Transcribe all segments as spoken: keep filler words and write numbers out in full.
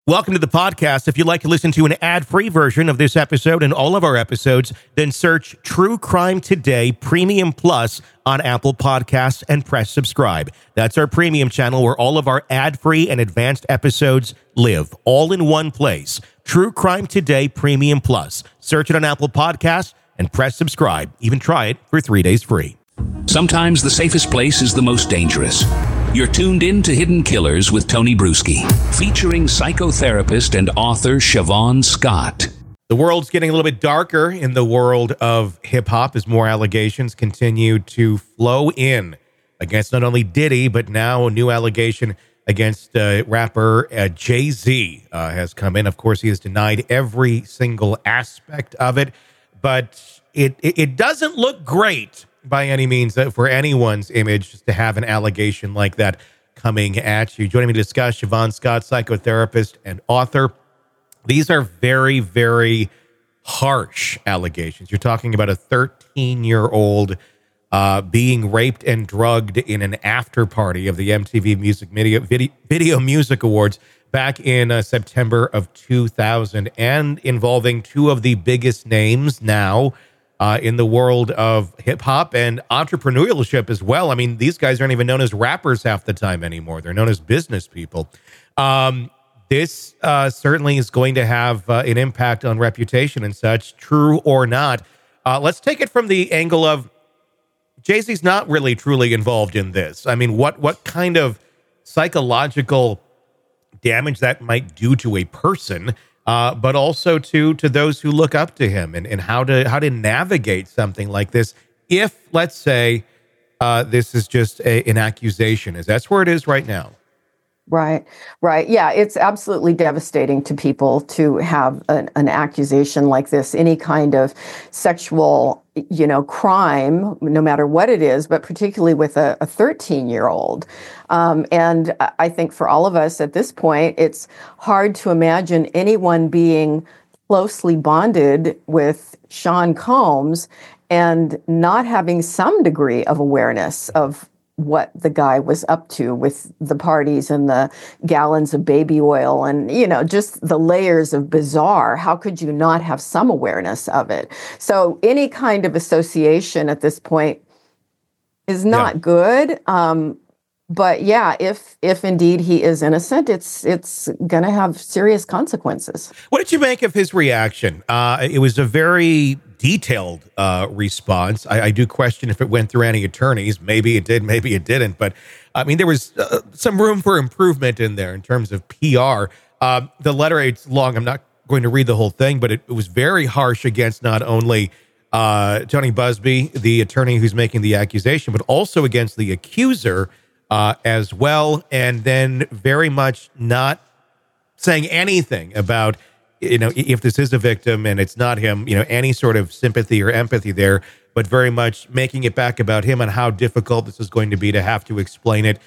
Welcome to the podcast. If you'd like to listen to an ad-free version of this episode and all of our episodes, then search True Crime Today Premium Plus on Apple Podcasts and press subscribe. That's our premium channel where all of our ad-free and advanced episodes live, all in one place. True Crime Today Premium Plus. Search it on Apple Podcasts and press subscribe. Even try it for three days free. Sometimes the safest place is the most dangerous. You're tuned in to Hidden Killers with Tony Brueski, featuring psychotherapist and author Siobhan Scott. The world's getting a little bit darker in the world of hip-hop as more allegations continue to flow in against not only Diddy, but now a new allegation against uh, rapper uh, Jay-Z uh, has come in. Of course, he has denied every single aspect of it, but it, it, it doesn't look great by any means uh, for anyone's image just to have an allegation like that coming at you. Joining me to discuss, Siobhan Scott, psychotherapist and author. These are very, very harsh allegations. You're talking about a thirteen-year-old uh, being raped and drugged in an after party of the M T V Music Video, Video, Video Music Awards back in uh, September of two thousand, and involving two of the biggest names now Uh, in the world of hip-hop and entrepreneurship as well. I mean, these guys aren't even known as rappers half the time anymore. They're known as business people. Um, this uh, certainly is going to have uh, an impact on reputation and such, true or not. Uh, let's take it from the angle of Jay-Z's not really truly involved in this. I mean, what what kind of psychological damage that might do to a person, Uh, but also to to those who look up to him, and, and how to how to navigate something like this. If, let's say, uh, this is just a, an accusation, as that's where it is right now. Right, right. Yeah, it's absolutely devastating to people to have an, an accusation like this, any kind of sexual, you know, crime, no matter what it is, but particularly with a thirteen-year-old. Um, and I think for all of us at this point, it's hard to imagine anyone being closely bonded with Sean Combs and not having some degree of awareness of what the guy was up to with the parties and the gallons of baby oil and, you know, just the layers of bizarre. How could you not have some awareness of it? So any kind of association at this point is not yeah. good. Um, but yeah, if if indeed he is innocent, it's it's going to have serious consequences. What did you make of his reaction? Uh, it was a very detailed uh, response. I, I do question if it went through any attorneys. Maybe it did, maybe it didn't. But I mean, there was uh, some room for improvement in there in terms of P R. Uh, the letter, it's long. I'm not going to read the whole thing, but it, it was very harsh against not only uh, Tony Buzbee, the attorney who's making the accusation, but also against the accuser uh, as well. And then very much not saying anything about, you know, if this is a victim and it's not him, you know, any sort of sympathy or empathy there, but very much making it back about him and how difficult this is going to be to have to explain it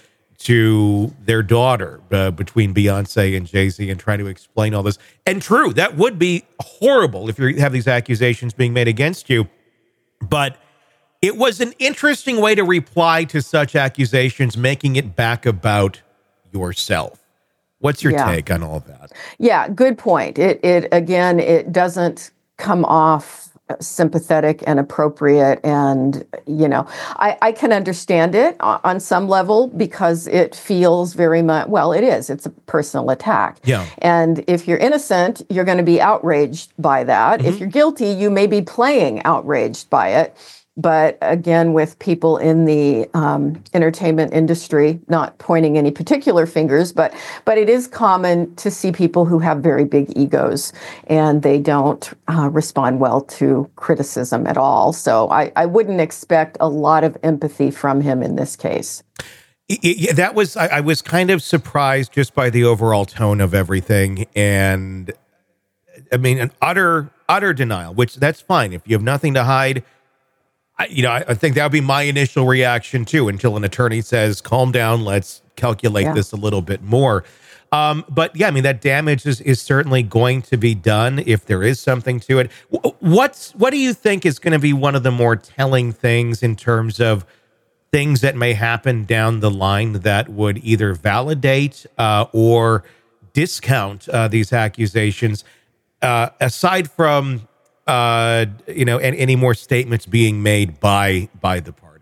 to their daughter uh, between Beyonce and Jay-Z and trying to explain all this. And true, that would be horrible if you have these accusations being made against you. But it was an interesting way to reply to such accusations, making it back about yourself. What's your yeah. take on all of that? Yeah, good point. It, it again, it doesn't come off sympathetic and appropriate. And, you know, I, I can understand it on some level because it feels very much, well, it is. It's a personal attack. Yeah. And if you're innocent, you're going to be outraged by that. Mm-hmm. If you're guilty, you may be playing outraged by it. But again, with people in the um, entertainment industry, not pointing any particular fingers, but but it is common to see people who have very big egos and they don't uh, respond well to criticism at all. So I, I wouldn't expect a lot of empathy from him in this case. Yeah, that was, I, I was kind of surprised just by the overall tone of everything. And I mean, an utter, utter denial, which that's fine. If you have nothing to hide, I, you know, I, I think that would be my initial reaction too, until an attorney says, calm down, let's calculate yeah. this a little bit more. Um, but yeah, I mean, that damage is, is certainly going to be done if there is something to it. What's, what do you think is going to be one of the more telling things in terms of things that may happen down the line that would either validate uh, or discount uh, these accusations, uh, aside from uh, you know any, any more statements being made by by the parties?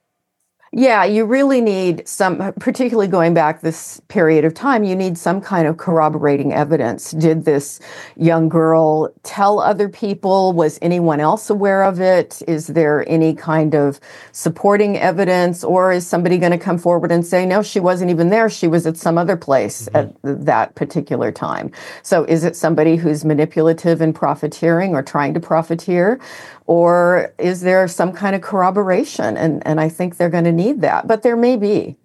Yeah, you really need some, particularly going back this period of time, you need some kind of corroborating evidence. Did this young girl tell other people? Was anyone else aware of it? Is there any kind of supporting evidence? Or is somebody going to come forward and say, no, she wasn't even there. She was at some other place mm-hmm. at that particular time. So is it somebody who's manipulative and profiteering or trying to profiteer? Or is there some kind of corroboration? And, and I think they're going to need that, but there may be.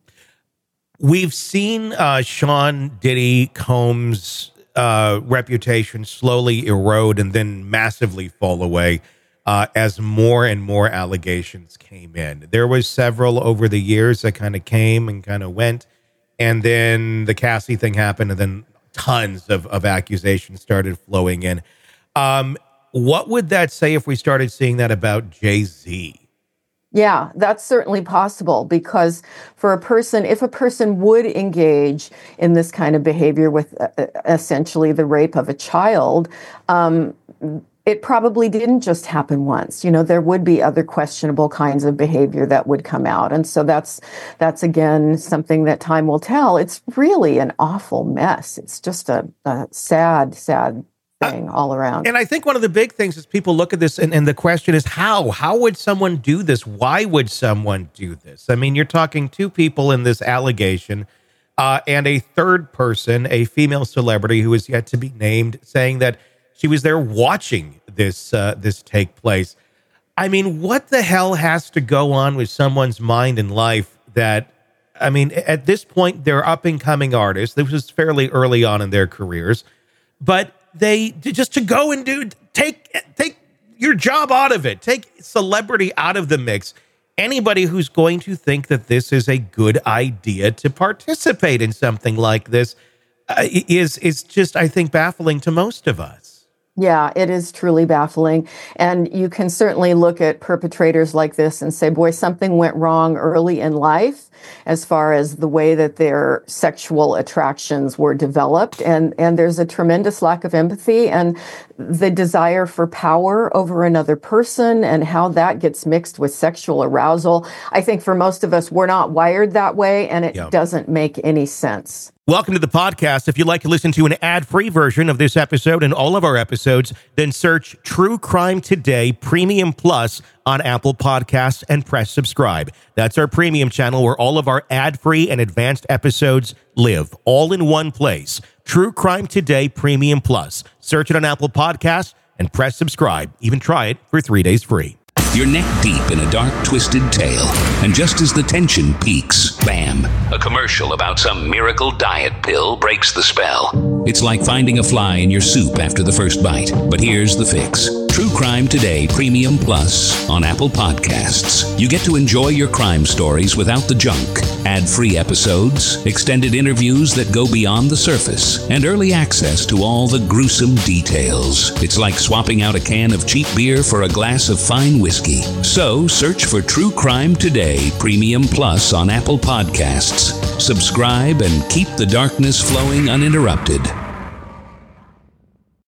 We've seen uh, Sean Diddy Combs' uh, reputation slowly erode and then massively fall away uh, as more and more allegations came in. There was several over the years that kind of came and kind of went, and then the Cassie thing happened, and then tons of, of accusations started flowing in. Um, what would that say if we started seeing that about Jay-Z? Yeah, that's certainly possible, because for a person, if a person would engage in this kind of behavior with uh, essentially the rape of a child, um, it probably didn't just happen once. You know, there would be other questionable kinds of behavior that would come out. And so that's, that's again, something that time will tell. It's really an awful mess. It's just a, a sad, sad thing all around. And I think one of the big things is people look at this and, and the question is how? How would someone do this? Why would someone do this? I mean, you're talking two people in this allegation uh, and a third person, a female celebrity who is yet to be named, saying that she was there watching this uh, this take place. I mean, what the hell has to go on with someone's mind and life that, I mean, at this point, they're up-and-coming artists. This was fairly early on in their careers. But they just to go and do take take your job out of it, take celebrity out of the mix. Anybody who's going to think that this is a good idea to participate in something like this uh, is is just, I think, baffling to most of us. Yeah, it is truly baffling. And you can certainly look at perpetrators like this and say, boy, something went wrong early in life as far as the way that their sexual attractions were developed. And, and there's a tremendous lack of empathy and the desire for power over another person and how that gets mixed with sexual arousal. I think for most of us, we're not wired that way, and it yeah. doesn't make any sense. Welcome to the podcast. If you'd like to listen to an ad-free version of this episode and all of our episodes, then search True Crime Today Premium Plus on Apple Podcasts and press subscribe. That's our premium channel where all of our ad-free and advanced episodes live, all in one place. True Crime Today Premium Plus. Search it on Apple Podcasts and press subscribe. Even try it for three days free. You're neck deep in a dark, twisted tale, and just as the tension peaks, bam, a commercial about some miracle diet pill breaks the spell. It's like finding a fly in your soup after the first bite. But here's the fix. True Crime Today Premium Plus on Apple Podcasts. You get to enjoy your crime stories without the junk, ad-free episodes, extended interviews that go beyond the surface, and early access to all the gruesome details. It's like swapping out a can of cheap beer for a glass of fine whiskey. So search for True Crime Today Premium Plus on Apple Podcasts. Subscribe and keep the darkness flowing uninterrupted.